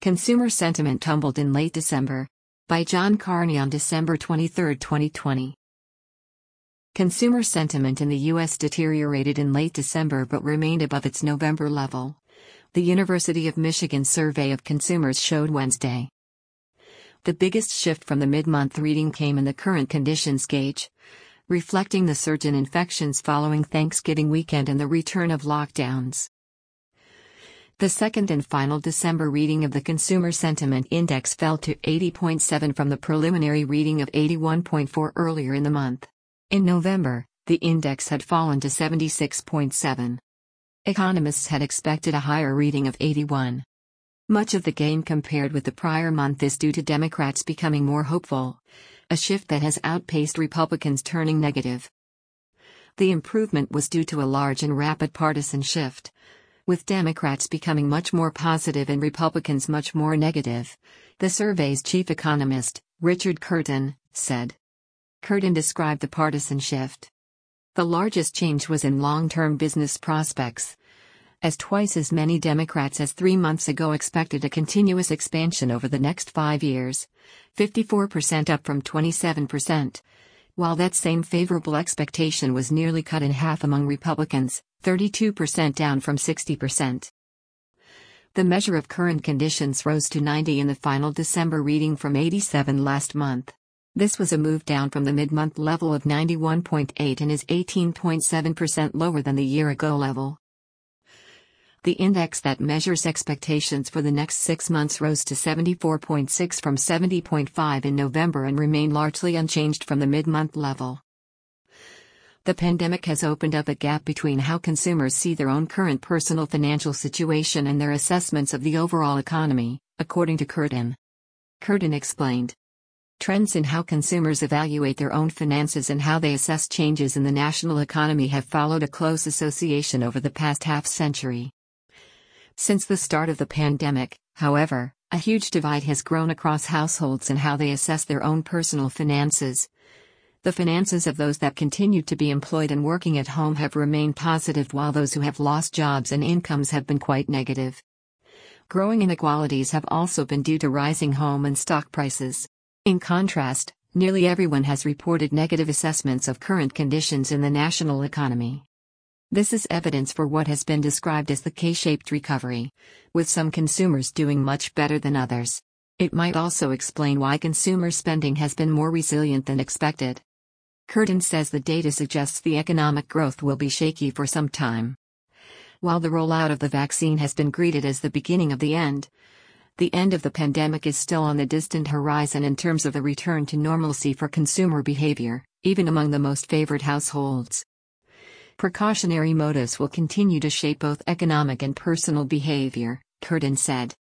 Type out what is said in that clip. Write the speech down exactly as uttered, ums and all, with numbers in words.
Consumer Sentiment Tumbled in Late December. By John Carney on December twenty-third, twenty twenty. Consumer sentiment in the U S deteriorated in late December but remained above its November level. The University of Michigan survey of consumers showed Wednesday. The biggest shift from the mid-month reading came in the current conditions gauge, reflecting the surge in infections following Thanksgiving weekend and the return of lockdowns. The second and final December reading of the Consumer Sentiment Index fell to eighty point seven from the preliminary reading of eighty-one point four earlier in the month. In November, the index had fallen to seventy-six point seven. Economists had expected a higher reading of eighty-one. Much of the gain compared with the prior month is due to Democrats becoming more hopeful, a shift that has outpaced Republicans turning negative. The improvement was due to a large and rapid partisan shift, with Democrats becoming much more positive and Republicans much more negative, the survey's chief economist, Richard Curtin, said. Curtin described the partisan shift. The largest change was in long-term business prospects, as twice as many Democrats as three months ago expected a continuous expansion over the next five years, fifty-four percent up from twenty-seven percent, while that same favorable expectation was nearly cut in half among Republicans, thirty-two percent down from sixty percent. The measure of current conditions rose to ninety in the final December reading from eighty-seven last month. This was a move down from the mid-month level of ninety-one point eight and is eighteen point seven percent lower than the year-ago level. The index that measures expectations for the next six months rose to seventy-four point six from seventy point five in November and remained largely unchanged from the mid-month level. The pandemic has opened up a gap between how consumers see their own current personal financial situation and their assessments of the overall economy, according to Curtin. Curtin explained. Trends in how consumers evaluate their own finances and how they assess changes in the national economy have followed a close association over the past half-century. Since the start of the pandemic, however, a huge divide has grown across households in how they assess their own personal finances. The finances of those that continue to be employed and working at home have remained positive, while those who have lost jobs and incomes have been quite negative. Growing inequalities have also been due to rising home and stock prices. In contrast, nearly everyone has reported negative assessments of current conditions in the national economy. This is evidence for what has been described as the K-shaped recovery, with some consumers doing much better than others. It might also explain why consumer spending has been more resilient than expected. Curtin says the data suggests the economic growth will be shaky for some time. While the rollout of the vaccine has been greeted as the beginning of the end, the end of the pandemic is still on the distant horizon in terms of the return to normalcy for consumer behavior, even among the most favored households. Precautionary motives will continue to shape both economic and personal behavior, Curtin said.